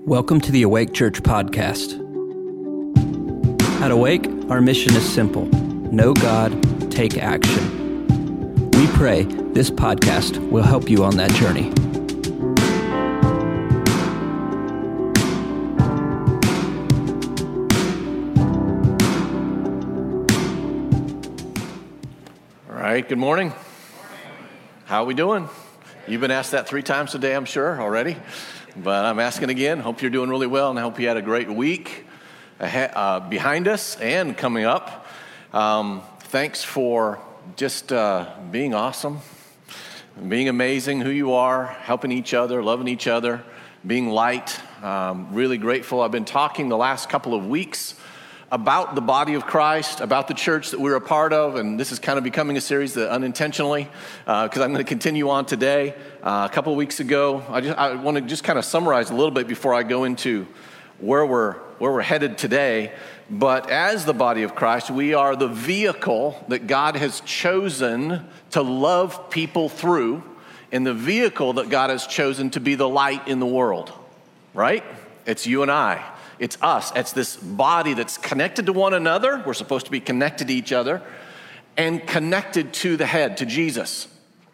Welcome to the Awake Church podcast. At Awake, our mission is simple: know God, take action. We pray this podcast will help you on that journey. All right, good morning. How are we doing? You've been asked that 3 times today, I'm sure, already. But I'm asking again. Hope you're doing really well, and I hope you had a great week behind us and coming up. Thanks for just being awesome, being amazing who you are, helping each other, loving each other, being light. Really grateful. I've been talking the last couple of weeks about the body of Christ, about the church that we're a part of, and this is kind of becoming a series that unintentionally, because I'm going to continue on today. A couple of weeks ago, I want to just kind of summarize a little bit before I go into where we're headed today. But as the body of Christ, we are the vehicle that God has chosen to love people through, and the vehicle that God has chosen to be the light in the world, right? It's you and I. It's us. It's this body that's connected to one another. We're supposed to be connected to each other and connected to the head, to Jesus.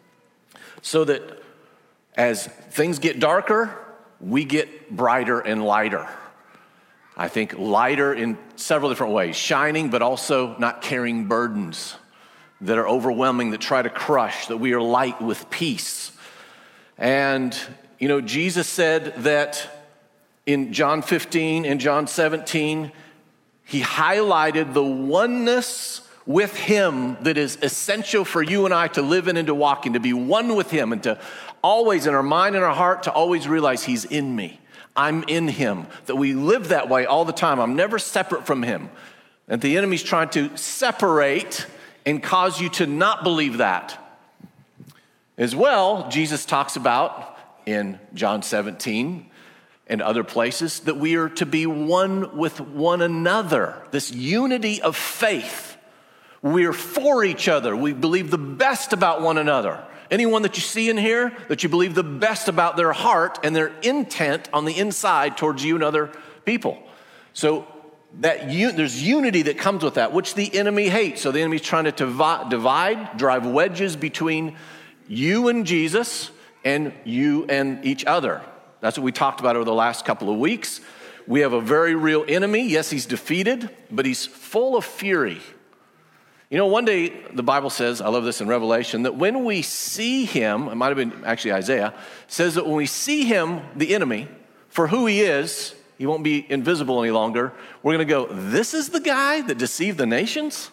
So that as things get darker, we get brighter and lighter. I think lighter in several different ways. Shining, but also not carrying burdens that are overwhelming, that try to crush, that we are light with peace. And, Jesus said that in John 15 and John 17, he highlighted the oneness with him that is essential for you and I to live in and to walk in, to be one with him, and to always, in our mind and our heart, to always realize he's in me. I'm in him, that we live that way all the time. I'm never separate from him. And the enemy's trying to separate and cause you to not believe that. As well, Jesus talks about in John 17 and other places that we are to be one with one another. This unity of faith. We're for each other. We believe the best about one another. Anyone that you see in here, that you believe the best about their heart and their intent on the inside towards you and other people. So there's unity that comes with that, which the enemy hates. So the enemy's trying to divide, drive wedges between you and Jesus and you and each other. That's what we talked about over the last couple of weeks. We have a very real enemy. Yes, he's defeated, but he's full of fury. One day the Bible says, I love this in Revelation, that when we see him, it might have been actually Isaiah, says that when we see him, the enemy, for who he is, he won't be invisible any longer. We're going to go, this is the guy that deceived the nations?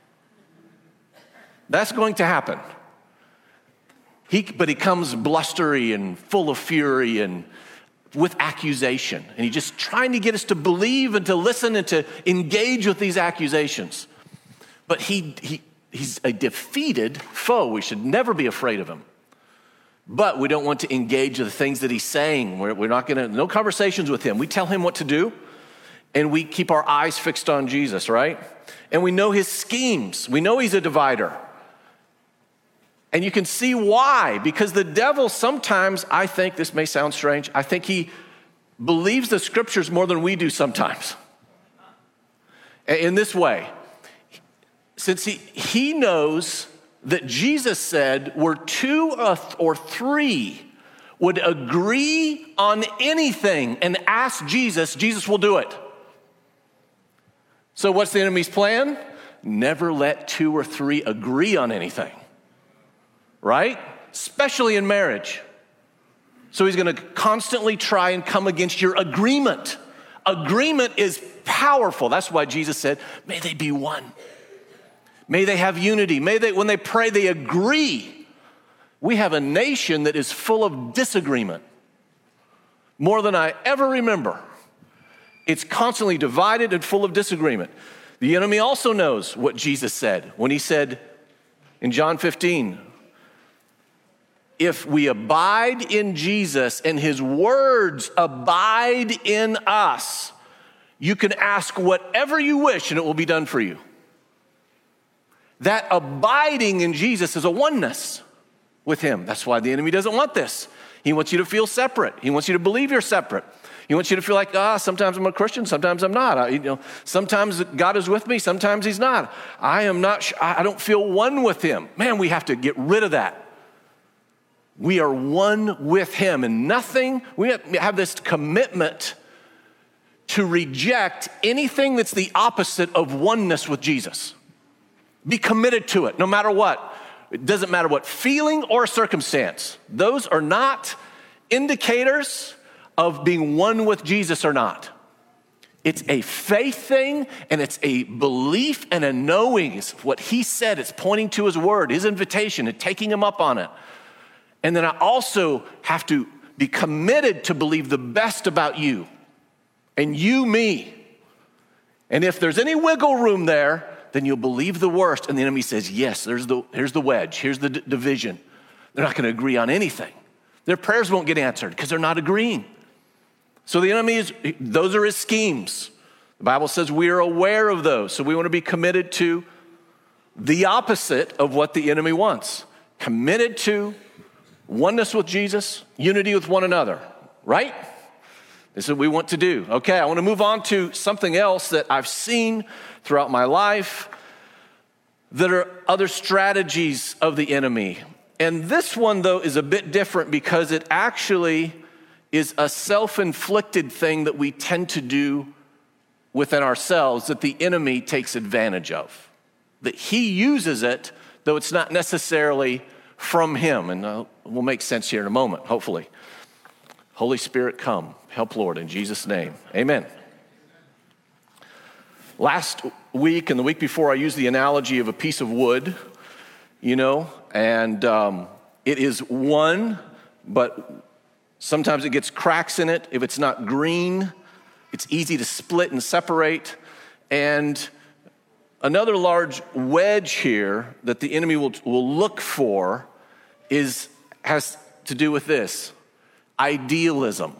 That's going to happen. But he comes blustery and full of fury and with accusation. And he's just trying to get us to believe and to listen and to engage with these accusations. But he's a defeated foe. We should never be afraid of him. But we don't want to engage with the things that he's saying. We're not going to, no conversations with him. We tell him what to do, and we keep our eyes fixed on Jesus, right? And we know his schemes. We know he's a divider. And you can see why, because the devil sometimes, I think, this may sound strange, I think he believes the scriptures more than we do sometimes. In this way, since he knows that Jesus said where 2 or 3 would agree on anything and ask Jesus, Jesus will do it. So what's the enemy's plan? Never let 2 or 3 agree on anything. Right? Especially in marriage. So he's going to constantly try and come against your agreement. Agreement is powerful. That's why Jesus said, may they be one. May they have unity. May they, when they pray, they agree. We have a nation that is full of disagreement. More than I ever remember. It's constantly divided and full of disagreement. The enemy also knows what Jesus said when he said in John 15, if we abide in Jesus and his words abide in us, you can ask whatever you wish and it will be done for you. That abiding in Jesus is a oneness with him. That's why the enemy doesn't want this. He wants you to feel separate. He wants you to believe you're separate. He wants you to feel like, sometimes I'm a Christian, sometimes I'm not. Sometimes God is with me, sometimes he's not. I don't feel one with him. Man, we have to get rid of that. We are one with him, and we have this commitment to reject anything that's the opposite of oneness with Jesus. Be committed to it, no matter what. It doesn't matter what feeling or circumstance. Those are not indicators of being one with Jesus or not. It's a faith thing, and it's a belief and a knowing. It's what he said. It's pointing to his word, his invitation, and taking him up on it. And then I also have to be committed to believe the best about you and you, me. And if there's any wiggle room there, then you'll believe the worst. And the enemy says, yes, here's the wedge. Here's the division. They're not going to agree on anything. Their prayers won't get answered because they're not agreeing. So the enemy those are his schemes. The Bible says we are aware of those. So we want to be committed to the opposite of what the enemy wants. Committed to oneness with Jesus, unity with one another, right? This is what we want to do. Okay, I want to move on to something else that I've seen throughout my life that are other strategies of the enemy. And this one, though, is a bit different because it actually is a self-inflicted thing that we tend to do within ourselves that the enemy takes advantage of. That he uses it, though it's not necessarily from him. And will make sense here in a moment, hopefully. Holy Spirit, come. Help, Lord, in Jesus' name. Amen. Last week and the week before, I used the analogy of a piece of wood, and it is one, but sometimes it gets cracks in it. If it's not green, it's easy to split and separate. And another large wedge here that the enemy will look for has to do with this: idealism.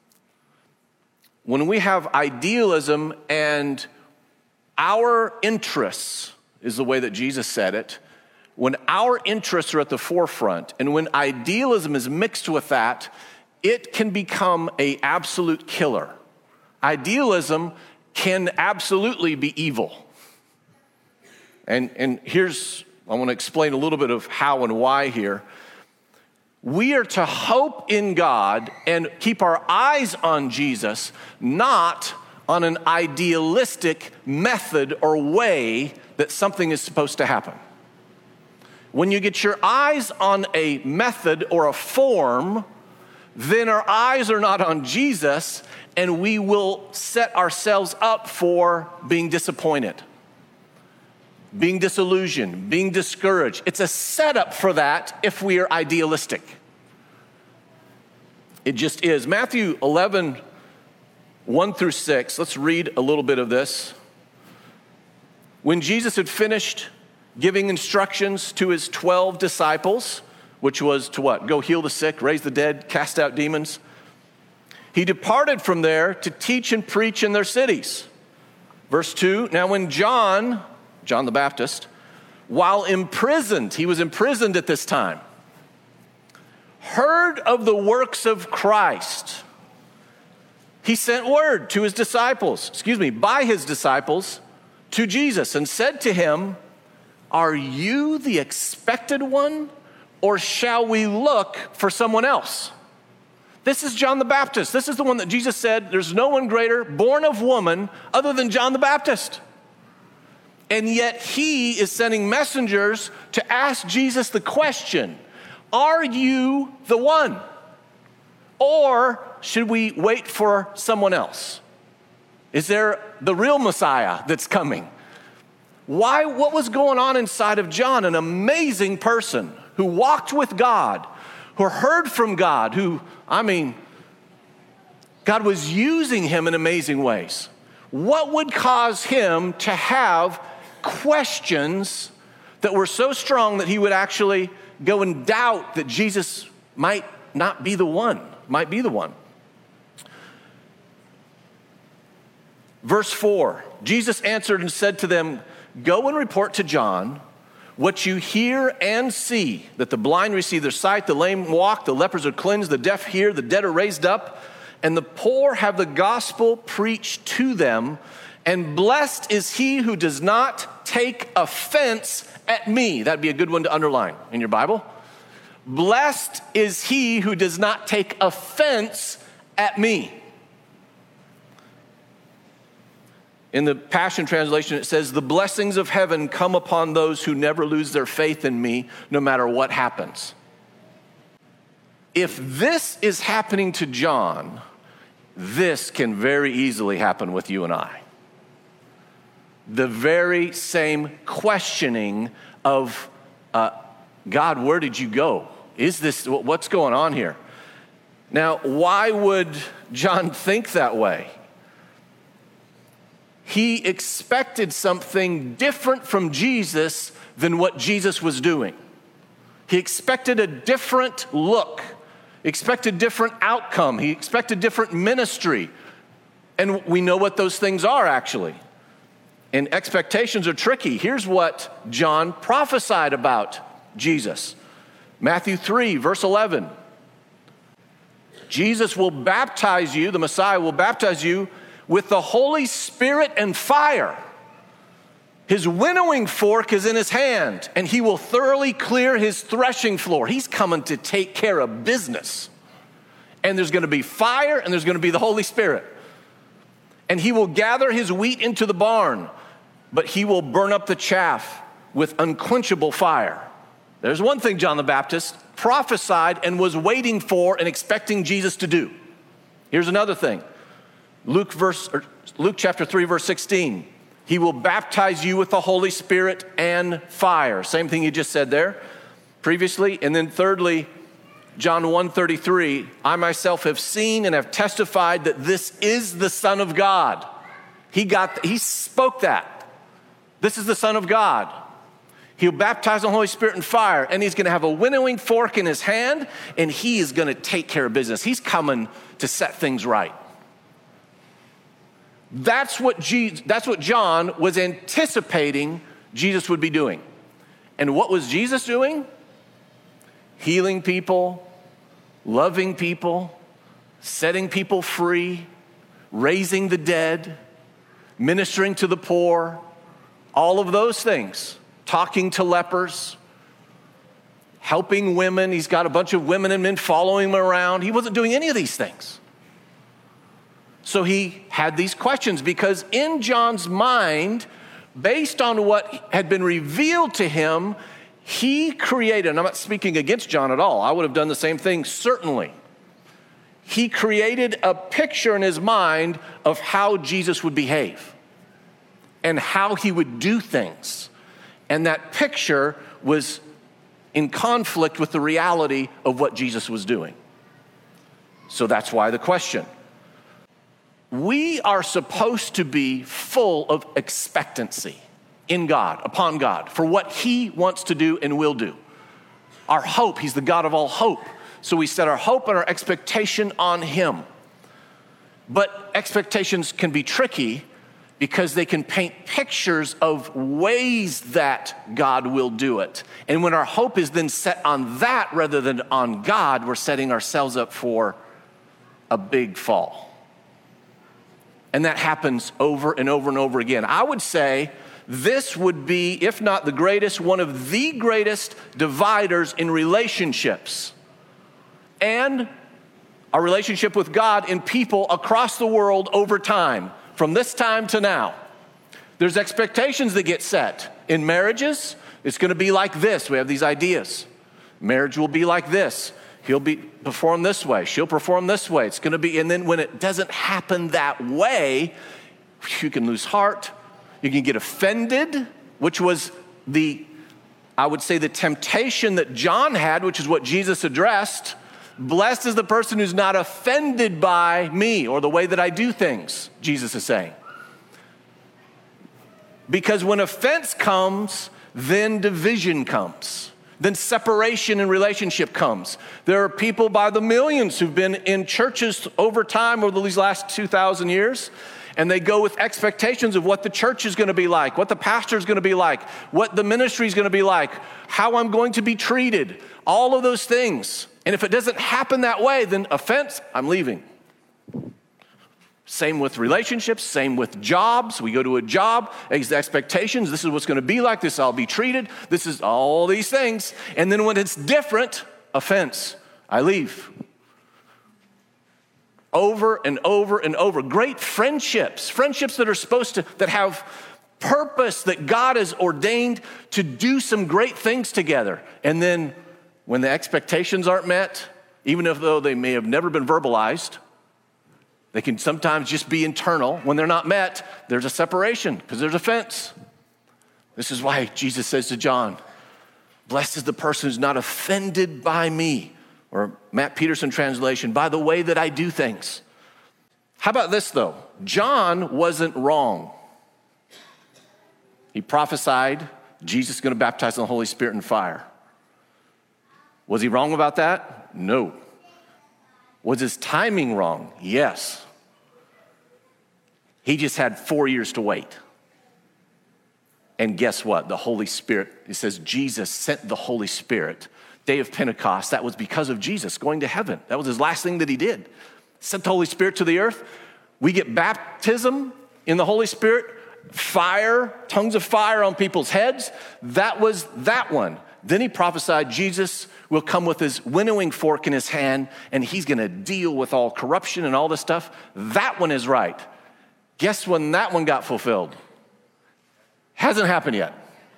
When we have idealism and our interests, is the way that Jesus said it, when our interests are at the forefront and when idealism is mixed with that, it can become an absolute killer. Idealism can absolutely be evil. And I want to explain a little bit of how and why here. We are to hope in God and keep our eyes on Jesus, not on an idealistic method or way that something is supposed to happen. When you get your eyes on a method or a form, then our eyes are not on Jesus, and we will set ourselves up for being disappointed, being disillusioned, being discouraged. It's a setup for that if we are idealistic. It just is. Matthew 11, 1 through 6. Let's read a little bit of this. When Jesus had finished giving instructions to his 12 disciples, which was to what? Go heal the sick, raise the dead, cast out demons. He departed from there to teach and preach in their cities. Verse 2, now when John the Baptist, while imprisoned, he was imprisoned at this time, heard of the works of Christ, he sent word to his disciples, by his disciples, to Jesus and said to him, are you the expected one, or shall we look for someone else? This is John the Baptist. This is the one that Jesus said, there's no one greater, born of woman, other than John the Baptist. And yet he is sending messengers to ask Jesus the question, are you the one? Or should we wait for someone else? Is there the real Messiah that's coming? Why? What was going on inside of John? An amazing person who walked with God, who heard from God, God was using him in amazing ways. What would cause him to have questions that were so strong that he would actually go and doubt that Jesus might be the one? Verse 4, Jesus answered and said to them, go and report to John what you hear and see, that the blind receive their sight, the lame walk, the lepers are cleansed, the deaf hear, the dead are raised up, and the poor have the gospel preached to them, and blessed is he who does not take offense at me. That'd be a good one to underline in your Bible. Blessed is he who does not take offense at me. In the Passion Translation, it says, the blessings of heaven come upon those who never lose their faith in me, no matter what happens. If this is happening to John, this can very easily happen with you and I. The very same questioning of, God, where did you go? What's going on here? Now, why would John think that way? He expected something different from Jesus than what Jesus was doing. He expected a different look, expected different outcome. He expected different ministry. And we know what those things are, actually. And expectations are tricky. Here's what John prophesied about Jesus. Matthew 3, verse 11. Jesus will baptize you, the Messiah will baptize you with the Holy Spirit and fire. His winnowing fork is in his hand, and he will thoroughly clear his threshing floor. He's coming to take care of business. And there's going to be fire, and there's going to be the Holy Spirit. And he will gather his wheat into the barn, but he will burn up the chaff with unquenchable fire. There's one thing John the Baptist prophesied and was waiting for and expecting Jesus to do. Here's another thing. Luke chapter 3, verse 16. He will baptize you with the Holy Spirit and fire. Same thing he just said there previously. And then thirdly, John 1:33, I myself have seen and have testified that this is the Son of God. He spoke that. This is the Son of God. He'll baptize the Holy Spirit and fire, and he's going to have a winnowing fork in his hand, and he is going to take care of business. He's coming to set things right. That's what John was anticipating Jesus would be doing. And what was Jesus doing? Healing people, loving people, setting people free, raising the dead, ministering to the poor, all of those things. Talking to lepers, helping women. He's got a bunch of women and men following him around. He wasn't doing any of these things. So he had these questions because in John's mind, based on what had been revealed to him, he created, and I'm not speaking against John at all. I would have done the same thing, certainly. He created a picture in his mind of how Jesus would behave and how he would do things. And that picture was in conflict with the reality of what Jesus was doing. So that's why the question. We are supposed to be full of expectancy in God, upon God, for what he wants to do and will do. Our hope, he's the God of all hope. So we set our hope and our expectation on him. But expectations can be tricky because they can paint pictures of ways that God will do it. And when our hope is then set on that rather than on God, we're setting ourselves up for a big fall. And that happens over and over and over again. I would say this would be, if not the greatest, one of the greatest dividers in relationships and our relationship with God in people across the world over time. From this time to now, there's expectations that get set. In marriages, it's going to be like this. We have these ideas. Marriage will be like this. He'll perform this way. She'll perform this way. It's going to be, and then when it doesn't happen that way, you can lose heart. You can get offended, which was I would say the temptation that John had, which is what Jesus addressed. Blessed is the person who's not offended by me or the way that I do things, Jesus is saying. Because when offense comes, then division comes. Then separation in relationship comes. There are people by the millions who've been in churches over time over these last 2,000 years, and they go with expectations of what the church is going to be like, what the pastor is going to be like, what the ministry is going to be like, how I'm going to be treated, all of those things. And if it doesn't happen that way, then offense, I'm leaving. Same with relationships, same with jobs. We go to a job, expectations, this is what's going to be like, this is how I'll be treated, this is all these things. And then when it's different, offense, I leave. Over and over and over. Great friendships that are supposed to, that have purpose, that God has ordained to do some great things together. And then when the expectations aren't met, even though they may have never been verbalized, they can sometimes just be internal. When they're not met, there's a separation because there's offense. This is why Jesus says to John, blessed is the person who's not offended by me, or Matt Peterson translation, by the way that I do things. How about this though? John wasn't wrong. He prophesied Jesus is going to baptize in the Holy Spirit and fire. Was he wrong about that? No. Was his timing wrong? Yes. He just had 4 years to wait. And guess what? The Holy Spirit, it says Jesus sent the Holy Spirit. Day of Pentecost, that was because of Jesus going to heaven. That was his last thing that he did. Sent the Holy Spirit to the earth. We get baptism in the Holy Spirit, fire, tongues of fire on people's heads. That was that one. Then he prophesied Jesus will come with his winnowing fork in his hand, and he's going to deal with all corruption and all this stuff. That one is right. Guess when that one got fulfilled? Hasn't happened yet.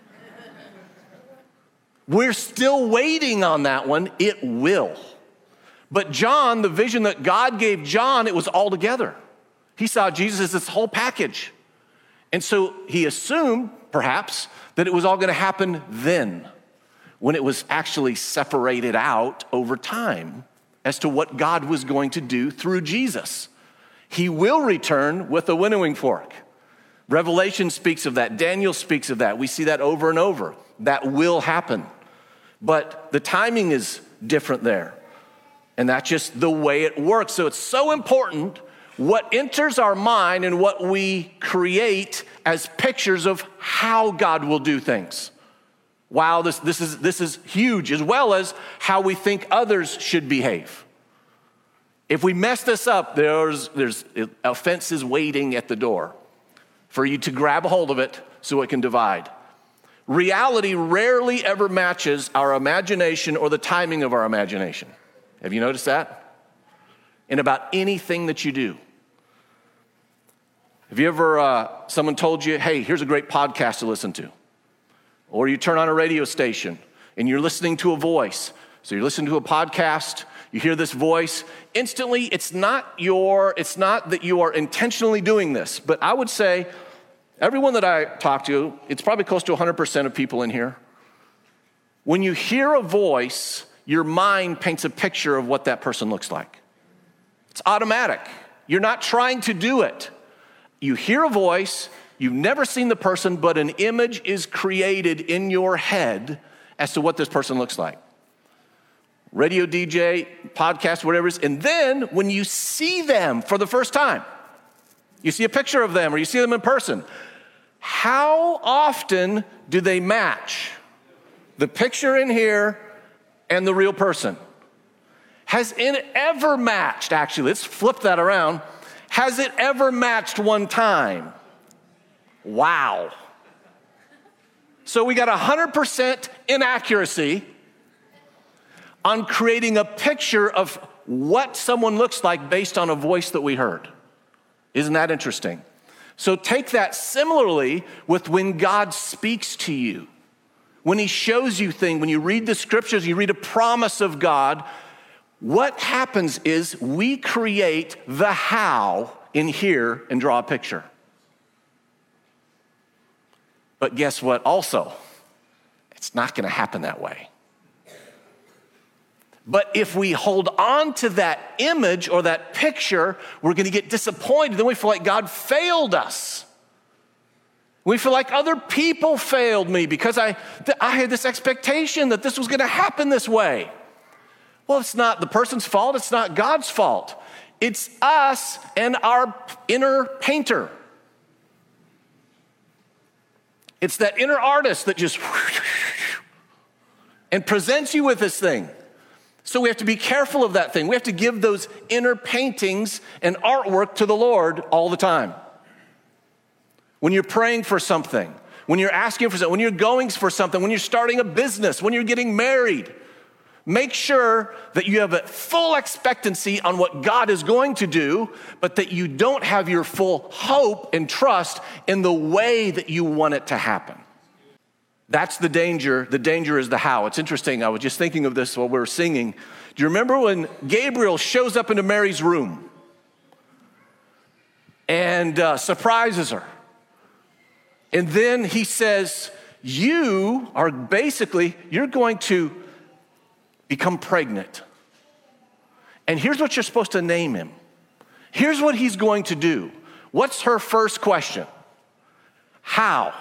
We're still waiting on that one. It will. But John, the vision that God gave John, it was all together. He saw Jesus as this whole package. And so he assumed, perhaps, that it was all going to happen then, when it was actually separated out over time as to what God was going to do through Jesus. He will return with a winnowing fork. Revelation speaks of that. Daniel speaks of that. We see that over and over. That will happen. But the timing is different there. And that's just the way it works. So it's so important what enters our mind and what we create as pictures of how God will do things. Wow, this is huge, as well as how we think others should behave. If we mess this up, there's offenses waiting at the door for you to grab a hold of it so it can divide. Reality rarely ever matches our imagination or the timing of our imagination. Have you noticed that? In about anything that you do. Have you ever, someone told you, hey, here's a great podcast to listen to? Or you turn on a radio station and you're listening to a voice. So you're listening to a podcast, you hear this voice. Instantly, it's not that you are intentionally doing this, but I would say everyone that I talk to, it's probably close to 100% of people in here. When you hear a voice, your mind paints a picture of what that person looks like. It's automatic. You're not trying to do it. You hear a voice, you've never seen the person, but an image is created in your head as to what this person looks like. Radio DJ, podcast, whatever it is. And then when you see them for the first time, you see a picture of them or you see them in person, how often do they match the picture in here and the real person? Has it ever matched, actually, let's flip that around. Has it ever matched one time? Wow. So we got 100% inaccuracy on creating a picture of what someone looks like based on a voice that we heard. Isn't that interesting? So take that similarly with when God speaks to you. When he shows you things, when you read the scriptures, you read a promise of God, what happens is we create the how in here and draw a picture. But guess what also? It's not going to happen that way. But if we hold on to that image or that picture, we're going to get disappointed. Then we feel like God failed us. We feel like other people failed me because I had this expectation that this was going to happen this way. Well, it's not the person's fault. It's not God's fault. It's us and our inner painter. It's that inner artist that just and presents you with this thing. So we have to be careful of that thing. We have to give those inner paintings and artwork to the Lord all the time. When you're praying for something, when you're asking for something, when you're going for something, when you're starting a business, when you're getting married, make sure that you have a full expectancy on what God is going to do, but that you don't have your full hope and trust in the way that you want it to happen. That's the danger. The danger is the how. It's interesting. I was just thinking of this while we were singing. Do you remember when Gabriel shows up into Mary's room and surprises her? And then he says, you're going to become pregnant. And here's what you're supposed to name him. Here's what he's going to do. What's her first question? How?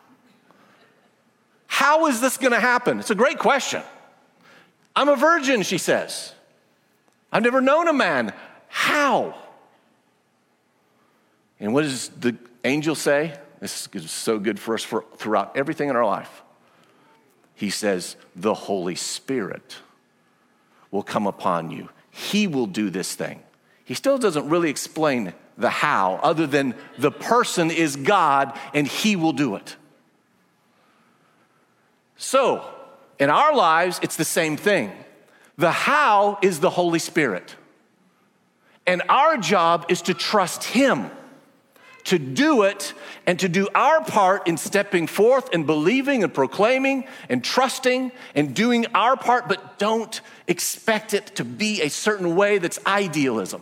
How is this going to happen? It's a great question. I'm a virgin, she says. I've never known a man. How? And what does the angel say? This is so good for us throughout everything in our life. He says, the Holy Spirit will come upon you. He will do this thing. He still doesn't really explain the how, other than the person is God and he will do it. So, in our lives, it's the same thing. The how is the Holy Spirit. And our job is to trust him, to do it, and to do our part in stepping forth and believing and proclaiming and trusting and doing our part, but don't expect it to be a certain way that's idealism.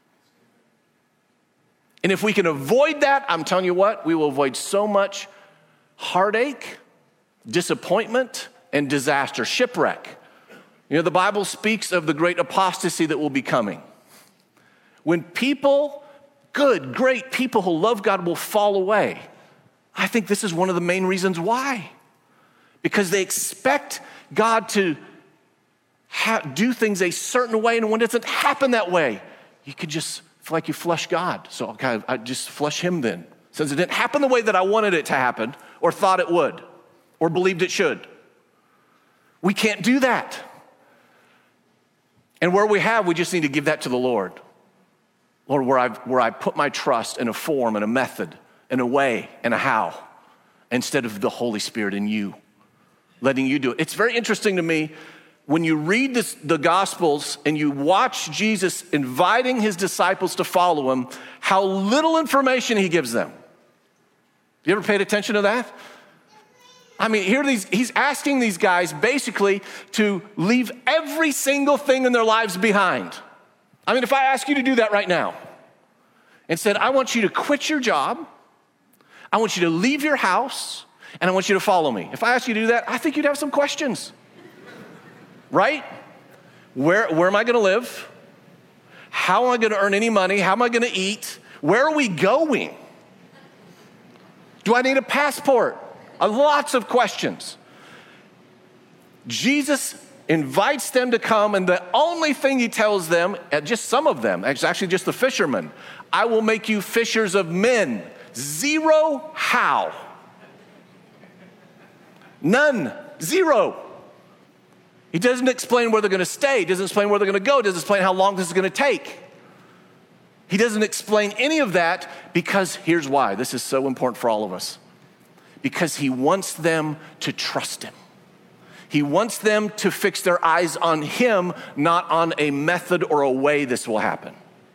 And if we can avoid that, I'm telling you what, we will avoid so much heartache, disappointment, and disaster, shipwreck. You know, the Bible speaks of the great apostasy that will be coming. When people, good, great people who love God will fall away, I think this is one of the main reasons why. Because they expect God to do things a certain way, and when it doesn't happen that way, you could just feel like you flush God. So okay, I just flush him then. Since it didn't happen the way that I wanted it to happen or thought it would or believed it should. We can't do that. And where we just need to give that to the Lord. Lord, where I put my trust in a form and a method and a way and a how instead of the Holy Spirit in you, letting you do it. It's very interesting to me when you read the Gospels and you watch Jesus inviting his disciples to follow him, how little information he gives them. You ever paid attention to that? I mean, he's asking these guys basically to leave every single thing in their lives behind. I mean, if I ask you to do that right now and said, I want you to quit your job, I want you to leave your house, and I want you to follow me. If I ask you to do that, I think you'd have some questions, right? Where am I going to live? How am I going to earn any money? How am I going to eat? Where are we going? Do I need a passport? Lots of questions. Jesus invites them to come, and the only thing he tells them, just some of them, it's actually just the fishermen, I will make you fishers of men. Zero how. None. Zero. He doesn't explain where they're going to stay. He doesn't explain where they're going to go. He doesn't explain how long this is going to take. He doesn't explain any of that because here's why. This is so important for all of us. Because he wants them to trust him. He wants them to fix their eyes on him, not on a method or a way this will happen.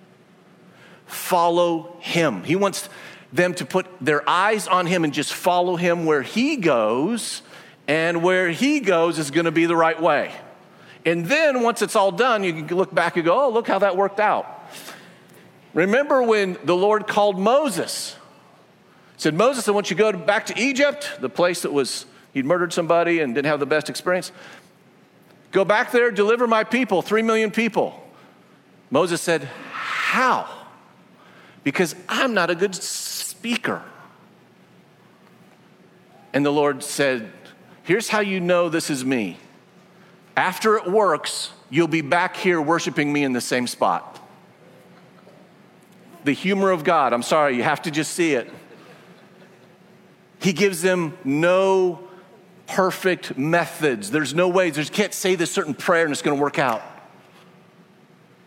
Follow him. He wants them to put their eyes on him and just follow him where he goes, and where he goes is going to be the right way. And then once it's all done, you can look back and go, oh, look how that worked out. Remember when the Lord called Moses? He said, Moses, I want you to go back to Egypt, the place that he'd murdered somebody and didn't have the best experience. Go back there, deliver my people, 3 million people. Moses said, how? Because I'm not a good speaker. And the Lord said, here's how you know this is me. After it works, you'll be back here worshiping me in the same spot. The humor of God. I'm sorry, you have to just see it. He gives them no perfect methods. There's no ways. You can't say this certain prayer and it's going to work out.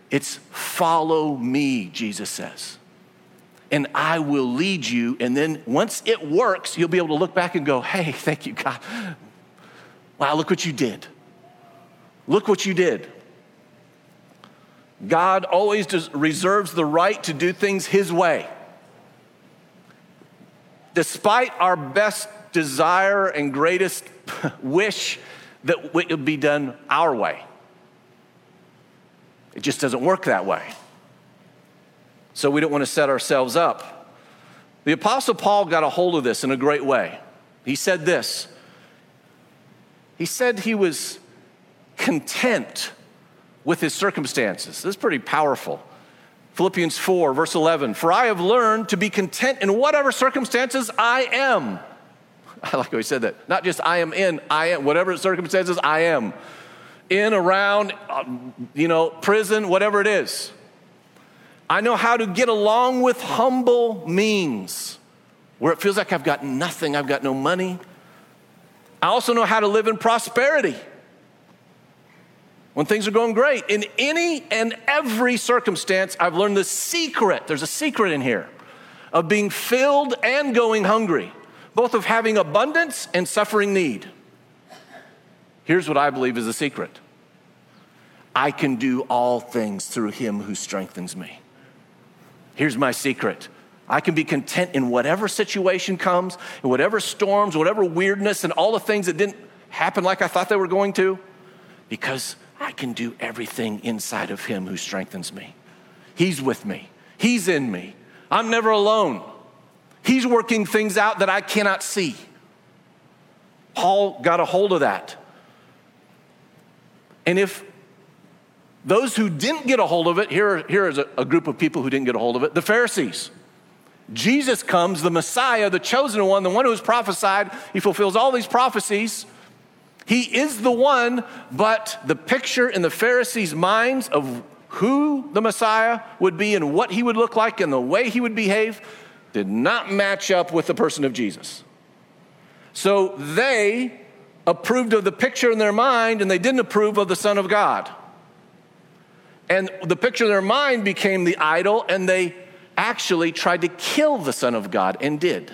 It's follow me, Jesus says. And I will lead you. And then once it works, you'll be able to look back and go, hey, thank you, God. Wow, look what you did. Look what you did. God always reserves the right to do things his way. Despite our best desire and greatest wish that it would be done our way. It just doesn't work that way. So we don't want to set ourselves up. The Apostle Paul got a hold of this in a great way. He said this. He said he was content with his circumstances. This is pretty powerful. Philippians 4, verse 11. For I have learned to be content in whatever circumstances I am. I like how he said that. Not just I am, whatever circumstances I am. In, around, prison, whatever it is. I know how to get along with humble means, where it feels like I've got nothing, I've got no money. I also know how to live in prosperity, when things are going great. In any and every circumstance, I've learned the secret, there's a secret in here, of being filled and going hungry, both of having abundance and suffering need. Here's what I believe is the secret. I can do all things through him who strengthens me. Here's my secret. I can be content in whatever situation comes, in whatever storms, whatever weirdness, and all the things that didn't happen like I thought they were going to, because I can do everything inside of him who strengthens me. He's with me. He's in me. I'm never alone. He's working things out that I cannot see. Paul got a hold of that. And if those who didn't get a hold of it, here is a group of people who didn't get a hold of it, the Pharisees. Jesus comes, the Messiah, the chosen one, the one who was prophesied. He fulfills all these prophecies. He is the one, but the picture in the Pharisees' minds of who the Messiah would be and what he would look like and the way he would behave did not match up with the person of Jesus. So they approved of the picture in their mind and they didn't approve of the Son of God. And the picture in their mind became the idol, and they actually tried to kill the Son of God and did.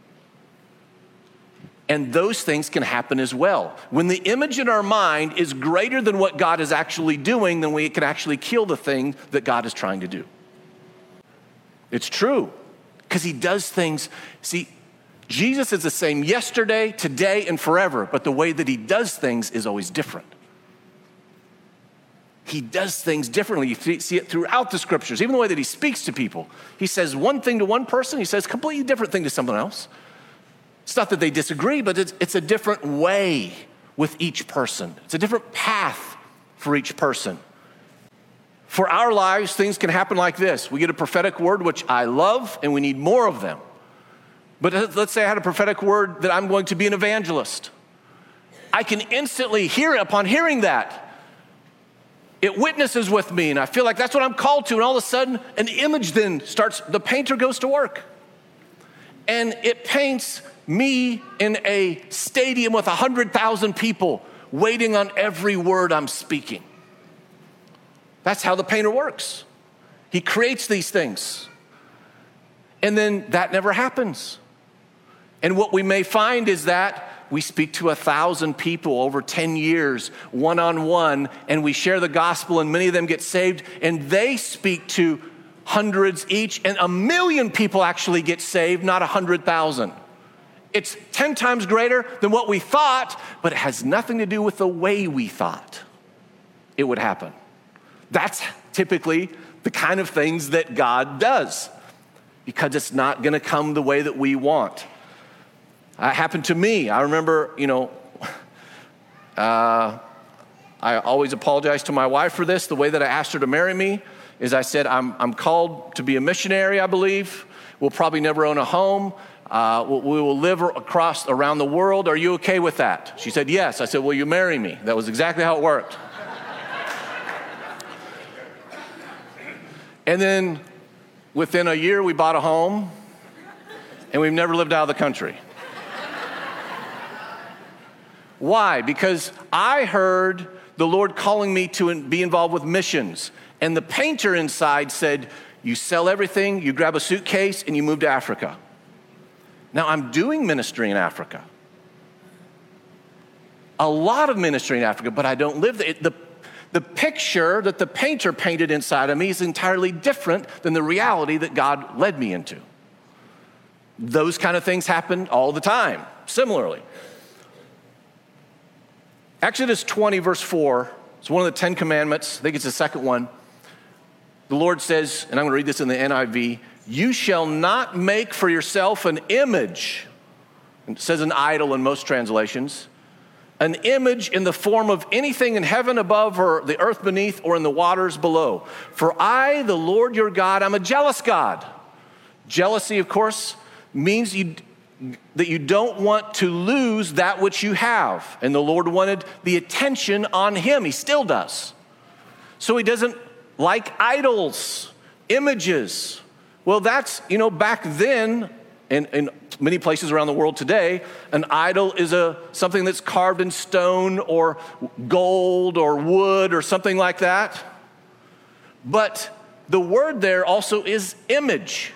And those things can happen as well. When the image in our mind is greater than what God is actually doing, then we can actually kill the thing that God is trying to do. It's true, because he does things. See, Jesus is the same yesterday, today, and forever, but the way that he does things is always different. He does things differently. You see it throughout the scriptures, even the way that he speaks to people. He says one thing to one person, he says a completely different thing to someone else. It's not that they disagree, but it's a different way with each person. It's a different path for each person. For our lives, things can happen like this. We get a prophetic word, which I love, and we need more of them. But let's say I had a prophetic word that I'm going to be an evangelist. I can instantly hear it upon hearing that. It witnesses with me, and I feel like that's what I'm called to, and all of a sudden, an image then starts, the painter goes to work. And it paints me in a stadium with 100,000 people waiting on every word I'm speaking. That's how the painter works. He creates these things. And then that never happens. And what we may find is that we speak to 1,000 people over 10 years, one-on-one, and we share the gospel, and many of them get saved, and they speak to hundreds each, and 1 million people actually get saved, not 100,000. It's 10 times greater than what we thought, but it has nothing to do with the way we thought it would happen. That's typically the kind of things that God does, because it's not going to come the way that we want. It happened to me. I remember, I always apologize to my wife for this. The way that I asked her to marry me is I said, I'm called to be a missionary, I believe. We'll probably never own a home. We will live around the world. Are you okay with that? She said, yes. I said, will you marry me? That was exactly how it worked. And then within a year, we bought a home, and we've never lived out of the country. Why? Because I heard the Lord calling me to be involved with missions. And the painter inside said, you sell everything, you grab a suitcase, and you move to Africa. Now, I'm doing ministry in Africa. A lot of ministry in Africa, but I don't live there. The picture that the painter painted inside of me is entirely different than the reality that God led me into. Those kind of things happen all the time, similarly. Exodus 20, verse 4, it's one of the 10 commandments. I think it's the second one. The Lord says, and I'm going to read this in the NIV, you shall not make for yourself an image. It says an idol in most translations. An image in the form of anything in heaven above or the earth beneath or in the waters below. For I, the Lord your God, I'm a jealous God. Jealousy, of course, means that you don't want to lose that which you have. And the Lord wanted the attention on him. He still does. So he doesn't like idols, images. Well, that's, back then, in many places around the world today, an idol is something that's carved in stone or gold or wood or something like that. But the word there also is image.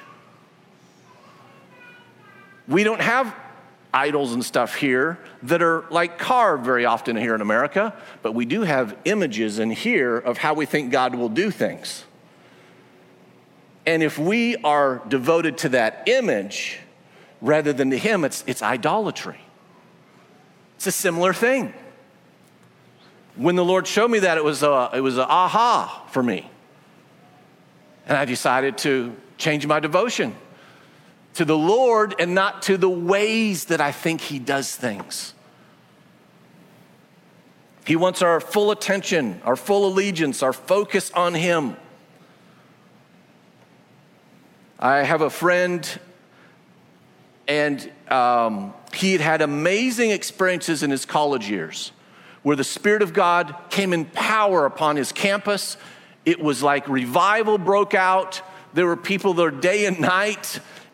We don't have idols and stuff here that are like carved very often here in America, but we do have images in here of how we think God will do things. And if we are devoted to that image rather than to him, it's idolatry. It's a similar thing. When the Lord showed me that, it was a aha for me. And I decided to change my devotion to the Lord and not to the ways that I think he does things. He wants our full attention, our full allegiance, our focus on him. I have a friend, and he had amazing experiences in his college years where the Spirit of God came in power upon his campus. It was like revival broke out. There were people there day and night,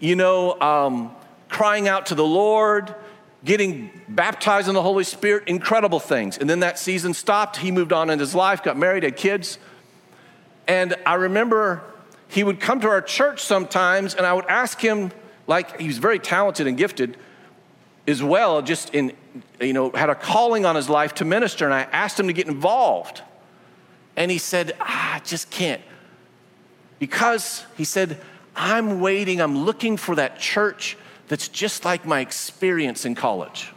crying out to the Lord, getting baptized in the Holy Spirit, incredible things. And then that season stopped. He moved on in his life, got married, had kids. And I remember he would come to our church sometimes, and I would ask him, he was very talented and gifted as well, had a calling on his life to minister, and I asked him to get involved. And he said, I just can't. Because he said, I'm looking for that church that's just like my experience in college.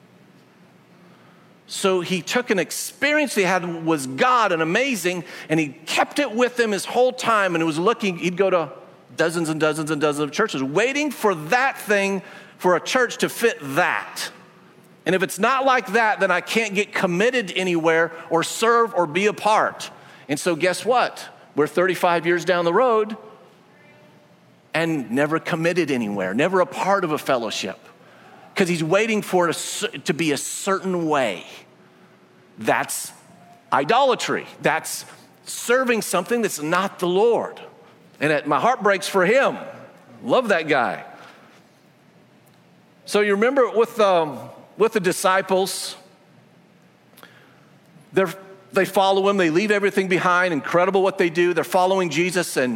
So he took an experience he had was God and amazing, and he kept it with him his whole time, and he'd go to dozens and dozens and dozens of churches, waiting for that thing, for a church to fit that. And if it's not like that, then I can't get committed anywhere or serve or be a part. And so guess what? We're 35 years down the road and never committed anywhere, never a part of a fellowship, because he's waiting for it to be a certain way. That's idolatry. That's serving something that's not the Lord. And my heart breaks for him. Love that guy. So you remember with the disciples, they follow him. They leave everything behind. Incredible what they do. They're following Jesus, and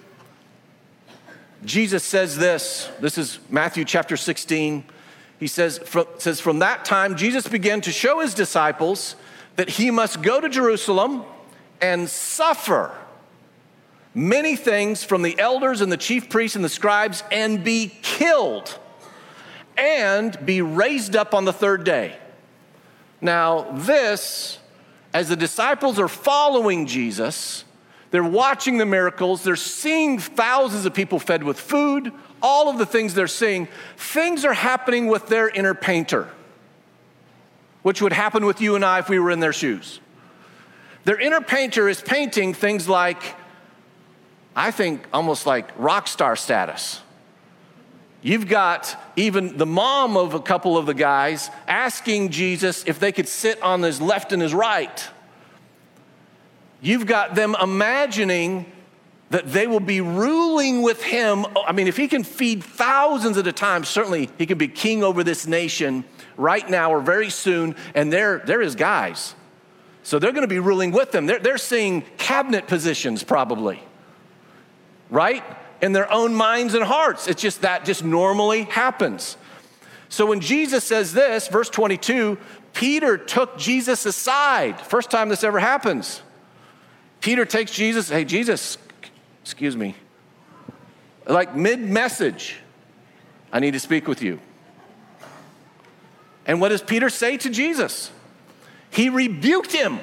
Jesus says this. This is Matthew chapter 16. He says, from that time, Jesus began to show his disciples that he must go to Jerusalem and suffer many things from the elders and the chief priests and the scribes and be killed and be raised up on the third day. Now this, as the disciples are following Jesus, they're watching the miracles, they're seeing thousands of people fed with food, all of the things they're seeing, things are happening with their inner painter, which would happen with you and I if we were in their shoes. Their inner painter is painting things like, I think, almost like rock star status. You've got even the mom of a couple of the guys asking Jesus if they could sit on his left and his right. You've got them imagining that they will be ruling with him. I mean, if he can feed thousands at a time, certainly he can be king over this nation right now or very soon, and they're his guys. So they're going to be ruling with them. They're seeing cabinet positions probably, right? In their own minds and hearts. It's just that just normally happens. So when Jesus says this, verse 22, Peter took Jesus aside. First time this ever happens. Peter takes Jesus, hey, Jesus, excuse me. Like mid-message, I need to speak with you. And what does Peter say to Jesus? He rebuked him.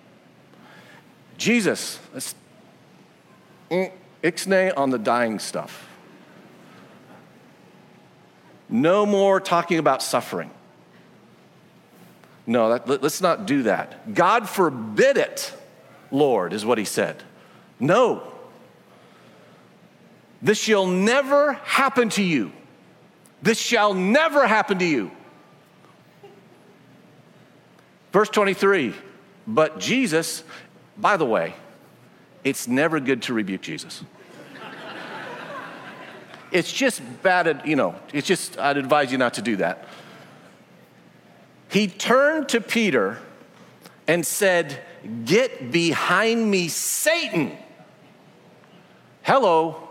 Jesus, let's ixnay on the dying stuff. No more talking about suffering. No, let's not do that. God forbid it, Lord, is what he said. No. This shall never happen to you. This shall never happen to you. Verse 23, but Jesus, by the way, it's never good to rebuke Jesus. It's just bad, I'd advise you not to do that. He turned to Peter and said, "Get behind me, Satan." Hello.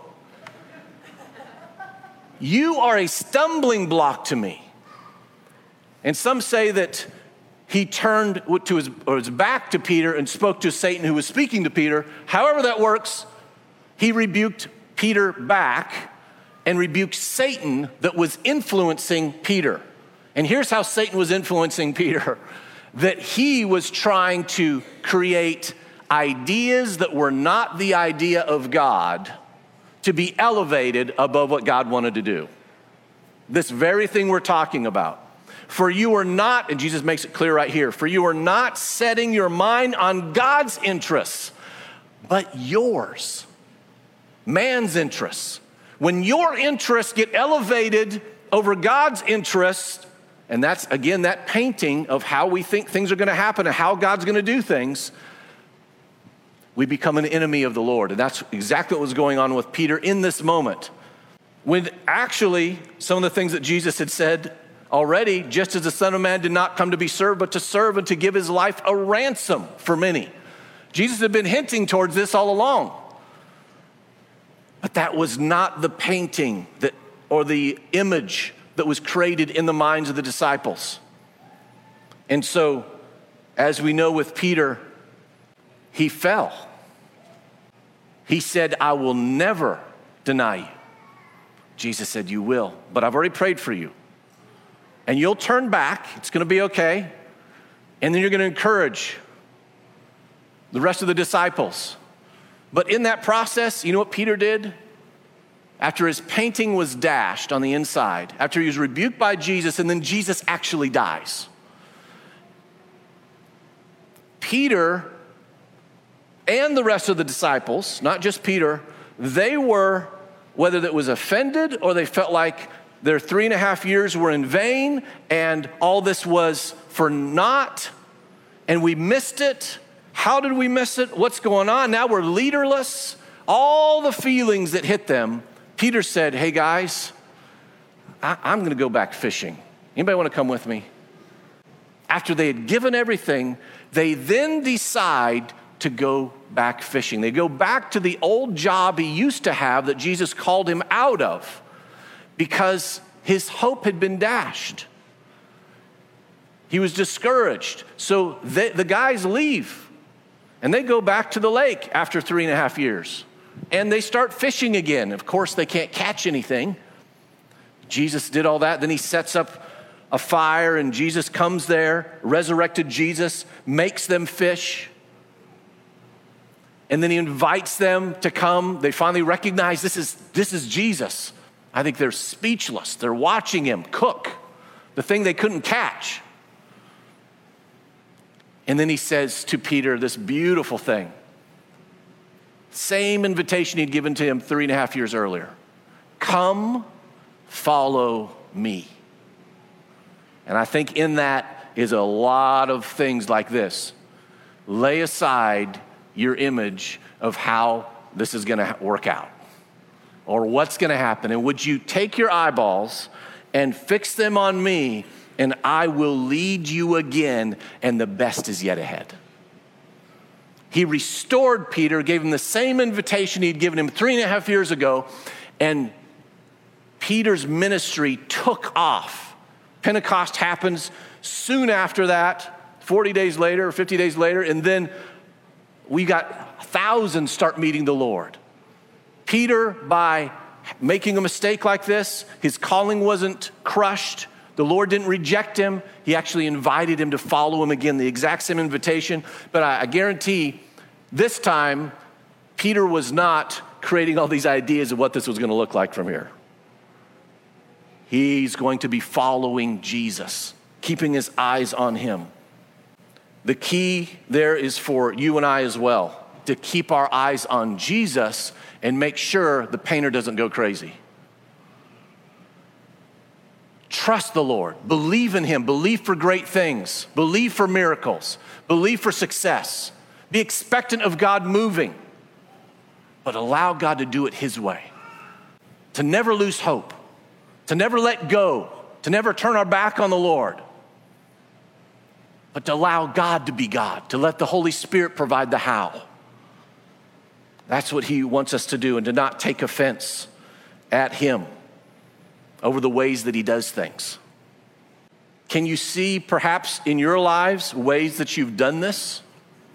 You are a stumbling block to me. And some say that he turned to his back to Peter and spoke to Satan who was speaking to Peter. However that works, he rebuked Peter back and rebuked Satan that was influencing Peter. And here's how Satan was influencing Peter. That he was trying to create ideas that were not the idea of God to be elevated above what God wanted to do. This very thing we're talking about. For you are not, and Jesus makes it clear right here, for you are not setting your mind on God's interests, but yours, man's interests. When your interests get elevated over God's interests, and that's, again, that painting of how we think things are going to happen and how God's going to do things, we become an enemy of the Lord. And that's exactly what was going on with Peter in this moment. When actually, some of the things that Jesus had said already, just as the Son of Man did not come to be served, but to serve and to give his life a ransom for many. Jesus had been hinting towards this all along. But that was not the painting or the image that was created in the minds of the disciples. And so, as we know with Peter, he fell. He said, "I will never deny you." Jesus said, "You will, but I've already prayed for you. And you'll turn back, it's gonna be okay. And then you're gonna encourage the rest of the disciples." But in that process, you know what Peter did? After his painting was dashed on the inside, after he was rebuked by Jesus, and then Jesus actually dies. Peter and the rest of the disciples, not just Peter, they were, whether that was offended or they felt like their 3.5 years were in vain and all this was for naught and we missed it. How did we miss it? What's going on? Now we're leaderless. All the feelings that hit them, Peter said, "Hey guys, I'm going to go back fishing. Anybody want to come with me?" After they had given everything, they then decide to go back fishing. They go back to the old job he used to have that Jesus called him out of because his hope had been dashed. He was discouraged. So the guys leave and they go back to the lake after 3.5 years and they start fishing again. Of course, they can't catch anything. Jesus did all that. Then he sets up a fire and Jesus comes there, resurrected Jesus, makes them fish. And then he invites them to come. They finally recognize this is Jesus. I think they're speechless. They're watching him cook the thing they couldn't catch. And then he says to Peter this beautiful thing. Same invitation he'd given to him 3.5 years earlier. Come, follow me. And I think in that is a lot of things like this. Lay aside your image of how this is going to work out or what's going to happen. And would you take your eyeballs and fix them on me and I will lead you again and the best is yet ahead. He restored Peter, gave him the same invitation he'd given him 3.5 years ago, and Peter's ministry took off. Pentecost happens soon after that, 40 days later or 50 days later, and then we got thousands start meeting the Lord. Peter, by making a mistake like this, his calling wasn't crushed. The Lord didn't reject him. He actually invited him to follow him again, the exact same invitation. But I guarantee this time, Peter was not creating all these ideas of what this was going to look like from here. He's going to be following Jesus, keeping his eyes on him. The key there is for you and I as well, to keep our eyes on Jesus and make sure the painter doesn't go crazy. Trust the Lord. Believe in him. Believe for great things. Believe for miracles. Believe for success. Be expectant of God moving. But allow God to do it his way. To never lose hope. To never let go. To never turn our back on the Lord. But to allow God to be God. To let the Holy Spirit provide the how. That's what he wants us to do, and to not take offense at him over the ways that he does things. Can you see perhaps in your lives ways that you've done this?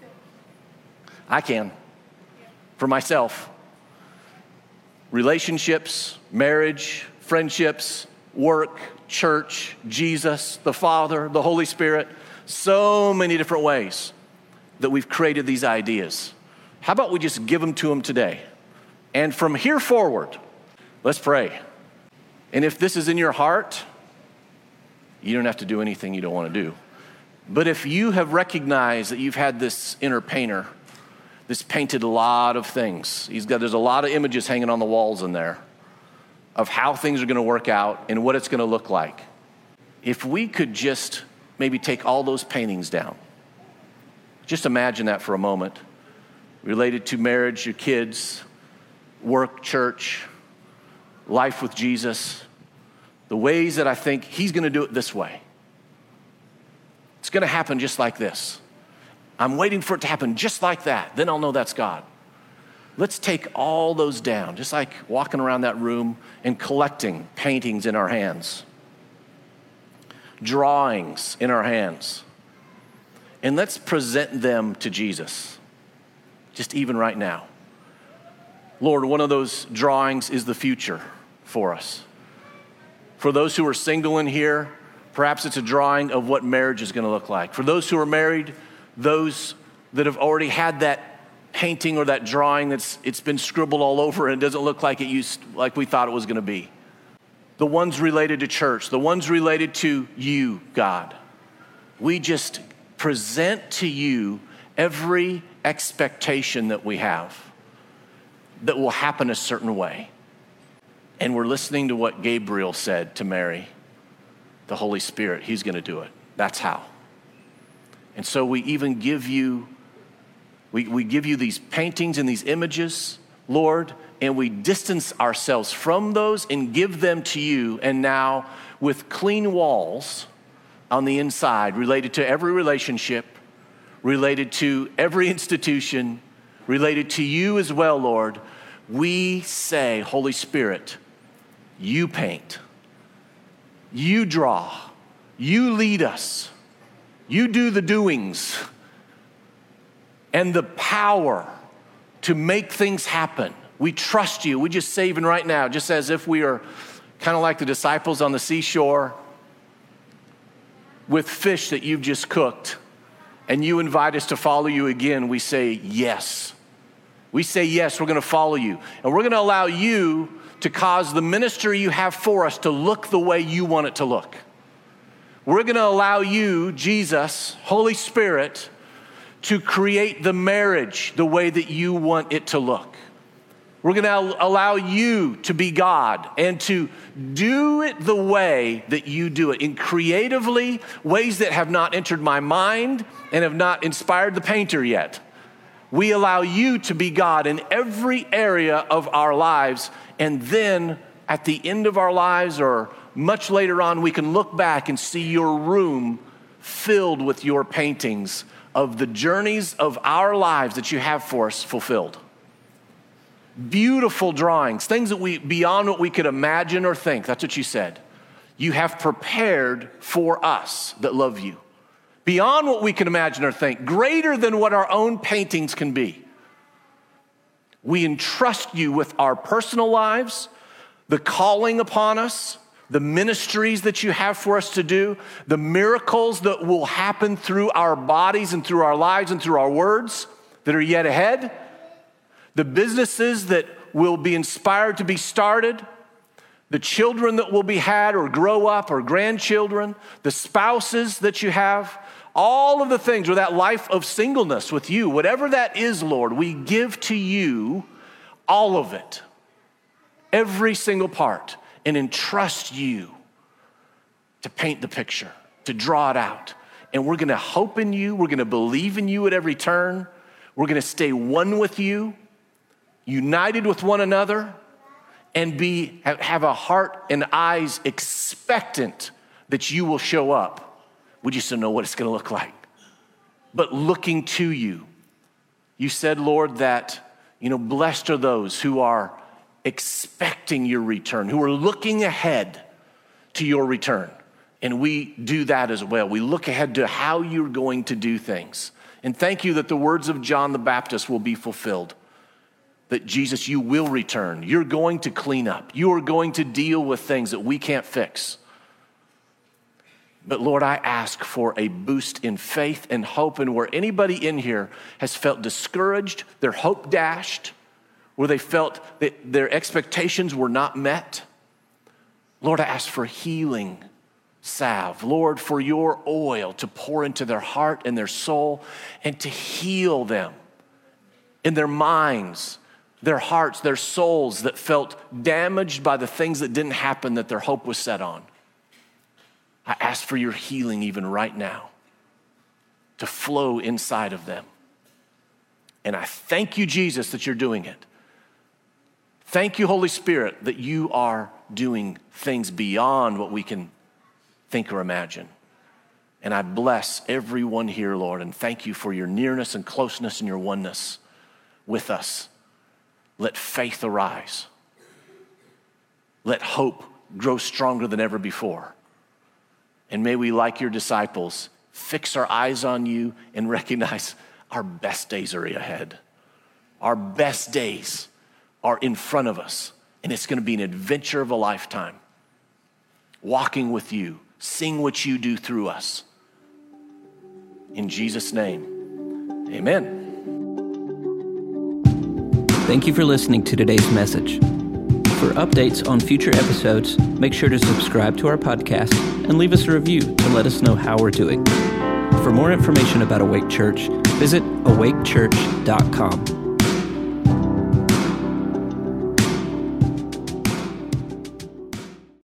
I can, for myself. Relationships, marriage, friendships, work, church, Jesus, the Father, the Holy Spirit, so many different ways that we've created these ideas. How about we just give them to him today? And from here forward, let's pray. And if this is in your heart, you don't have to do anything you don't want to do. But if you have recognized that you've had this inner painter, this painted a lot of things. There's a lot of images hanging on the walls in there of how things are going to work out and what it's going to look like. If we could just maybe take all those paintings down. Just imagine that for a moment. Related to marriage, your kids, work, church, life with Jesus, the ways that I think he's going to do it this way. It's going to happen just like this. I'm waiting for it to happen just like that. Then I'll know that's God. Let's take all those down, just like walking around that room and collecting paintings in our hands, drawings in our hands, and let's present them to Jesus. Just even right now. Lord, one of those drawings is the future for us. For those who are single in here, perhaps it's a drawing of what marriage is going to look like. For those who are married, those that have already had that painting or that drawing it's been scribbled all over and it doesn't look like like we thought it was going to be. The ones related to church, the ones related to you, God. We just present to you every expectation that we have that will happen a certain way. And we're listening to what Gabriel said to Mary, the Holy Spirit. He's going to do it. That's how. And so we even give you, we give you these paintings and these images, Lord, and we distance ourselves from those and give them to you. And now with clean walls on the inside related to every relationship, related to every institution, related to you as well, Lord, we say, Holy Spirit, you paint, you draw, you lead us, you do the doings and the power to make things happen. We trust you. We just say even right now, just as if we are kind of like the disciples on the seashore with fish that you've just cooked, and you invite us to follow you again, we say yes. We say yes, we're going to follow you. And we're going to allow you to cause the ministry you have for us to look the way you want it to look. We're going to allow you, Jesus, Holy Spirit, to create the marriage the way that you want it to look. We're going to allow you to be God and to do it the way that you do it, in creatively ways that have not entered my mind and have not inspired the painter yet. We allow you to be God in every area of our lives, and then at the end of our lives or much later on, we can look back and see your room filled with your paintings of the journeys of our lives that you have for us fulfilled. Beautiful drawings, things that beyond what we could imagine or think. That's what you said. You have prepared for us that love you. Beyond what we can imagine or think, greater than what our own paintings can be. We entrust you with our personal lives, the calling upon us, the ministries that you have for us to do, the miracles that will happen through our bodies and through our lives and through our words that are yet ahead, the businesses that will be inspired to be started, the children that will be had or grow up or grandchildren, the spouses that you have, all of the things, or that life of singleness with you, whatever that is, Lord, we give to you all of it, every single part, and entrust you to paint the picture, to draw it out. And we're going to hope in you. We're going to believe in you at every turn. We're going to stay one with you, united with one another, and have a heart and eyes expectant that you will show up. We just don't know what it's going to look like. But looking to you. You said, Lord, that, blessed are those who are expecting your return, who are looking ahead to your return. And we do that as well. We look ahead to how you're going to do things. And thank you that the words of John the Baptist will be fulfilled. That Jesus, you will return. You're going to clean up. You are going to deal with things that we can't fix. But Lord, I ask for a boost in faith and hope. And where anybody in here has felt discouraged, their hope dashed, where they felt that their expectations were not met, Lord, I ask for healing salve. Lord, for your oil to pour into their heart and their soul and to heal them in their minds, their hearts, their souls that felt damaged by the things that didn't happen that their hope was set on. I ask for your healing even right now to flow inside of them. And I thank you, Jesus, that you're doing it. Thank you, Holy Spirit, that you are doing things beyond what we can think or imagine. And I bless everyone here, Lord, and thank you for your nearness and closeness and your oneness with us. Let faith arise. Let hope grow stronger than ever before. And may we, like your disciples, fix our eyes on you and recognize our best days are ahead. Our best days are in front of us, and it's going to be an adventure of a lifetime. Walking with you, seeing what you do through us. In Jesus' name, amen. Thank you for listening to today's message. For updates on future episodes, make sure to subscribe to our podcast and leave us a review to let us know how we're doing. For more information about Awake Church, visit awakechurch.com.